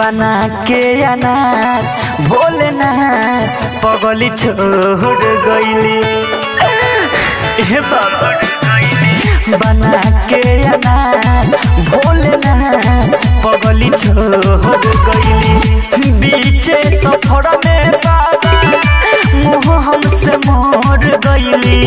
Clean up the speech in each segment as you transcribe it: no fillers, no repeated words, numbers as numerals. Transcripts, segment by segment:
बना के अनार भोलेनाथ पगली छोड़ गईली। हे बाबा बना के अनार भोलेनाथ पगली छोड़ गईली। बीचे सफर में बाबा मुँह हमसे मोड़ गईली।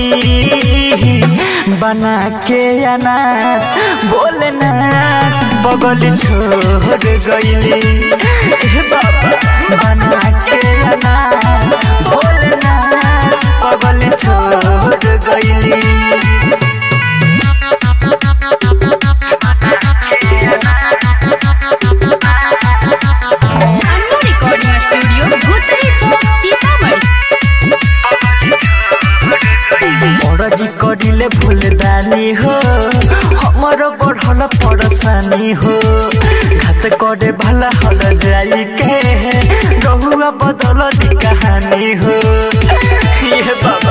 बना के अनार भोलेनाथ पगली छोड़ गईली। हे बाबा बना के अनार भोलेनाथ पगली छोड़ गईली। जी करिले फूलदानी हो हमर बढ़ल परेशानी हो। घात करे भला हल जाई के रहुआ बदल दी कहानी हो। ये बाबा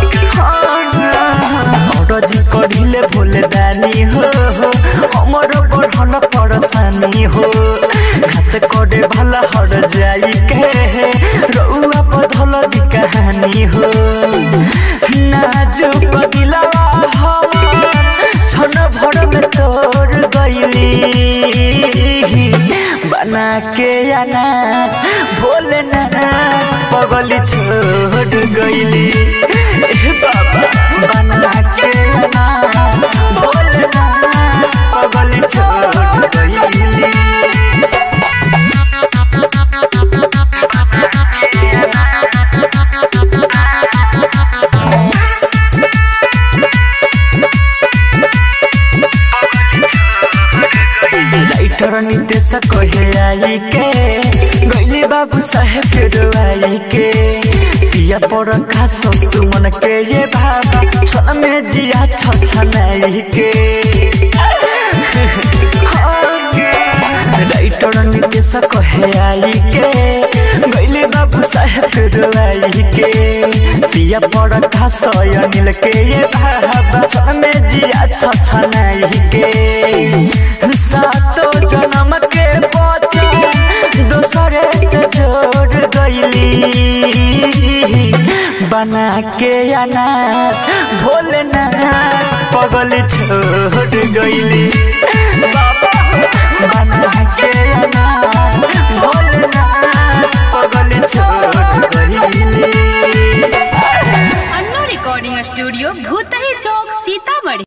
जी करिले फूलदानी हो हमर बढ़ल परेशानी हो। घात करे भला हल जाई के रहुआ बदल दी कहानी हो। नाजुक दिलवा छन भर में तोड़ गईली। बना के अनार भोलेनाथ पगली छोड़ गईली। बाबा बना के अनार भोलेनाथ पगली छोड़ गईली। नितेश कहे आई के गईली बाबू साहेब के रोई के पिया पर खास सुमन के ये बाबा छन में जिया छछनाई के। राइटर नितेश कहे आई के गईली बाबू साहेब के रोई के पिया पर खास अनिल के ये बाबा छन में जिया छछनाई के। सातो जन्म के बचन दूसरे से जोड़ गईली। बना के अनार भोलेनाथ पगली छोड़ गईली। बना के अनार भोलेनाथ पगली छोड़ गईली। अन्नू रिकॉर्डिंग स्टूडियो भूतही चौक सीतामढ़ी।